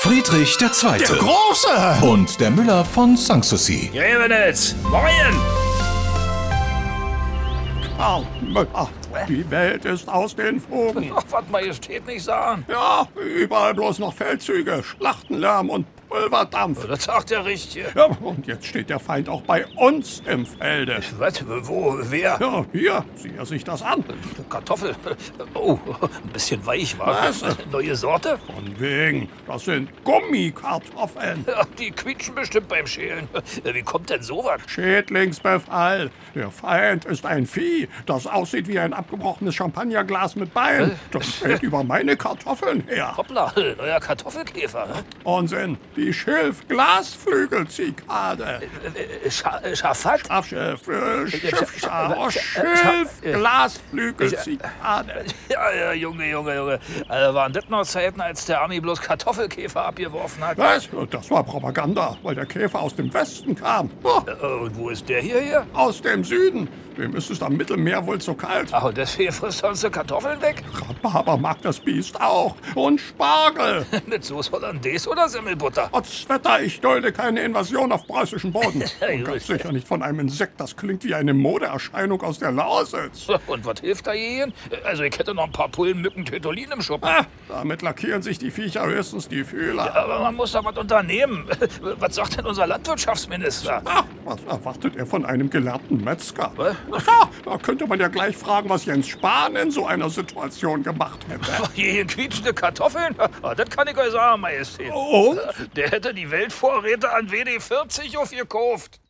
Friedrich II. Der Große! Und der Müller von Sanssouci. Grevenitz, moin! Karl Müller, die Welt ist aus den Fugen. Ach, was Majestät nicht sagen. Ja, überall bloß noch Feldzüge, Schlachtenlärm und Pulverdampf. Das sagt der Richtige. Ja, und jetzt steht der Feind auch bei uns im Felde. Was? Wo? Wer? Ja, hier, sieh er sich das an. Kartoffel. Oh, ein bisschen weich, wa? Was? Neue Sorte? Von wegen, das sind Gummikartoffeln. Ja, die quietschen bestimmt beim Schälen. Wie kommt denn sowas? Schädlingsbefall. Der Feind ist ein Vieh, das aussieht wie ein abgebrochenes Champagnerglas mit Bein. Das fällt über meine Kartoffeln her. Hoppla, neuer Kartoffelkäfer. Unsinn, die Schilf-Glasflügelzikade. Schafat? Schilf-Glasflügelzikade. Ja, Junge. Also waren das noch Zeiten, als der Ami bloß Kartoffelkäfer abgeworfen hat? Was? Das war Propaganda, weil der Käfer aus dem Westen kam. Oh, Und wo ist der hier? aus dem Süden. Dem ist es am Mittelmeer wohl zu kalt. Ach, und deswegen frisst sonst die Kartoffeln weg? Rhabarber mag das Biest auch. Und Spargel. Mit Soße Hollandaise oder Semmelbutter? Trotz Wetter, ich dulde keine Invasion auf preußischen Boden. Ja, Und ganz sicher nicht von einem Insekt, das klingt wie eine Modeerscheinung aus der Lausitz. Und was hilft da jeden? Also ich hätte noch ein paar Pullen Mücken-Tötolin im Schuppen. Ah, damit lackieren sich die Viecher höchstens die Fühler. Aber man muss da was unternehmen. Was sagt denn unser Landwirtschaftsminister? Ah, was erwartet er von einem gelernten Metzger? Was? Ja, da könnte man ja gleich fragen, was Jens Spahn in so einer Situation gemacht hätte. Hier quietschende Kartoffeln? Das kann ich euch sagen, Majestät. Und? Der hätte die Weltvorräte an WD-40 aufgekauft.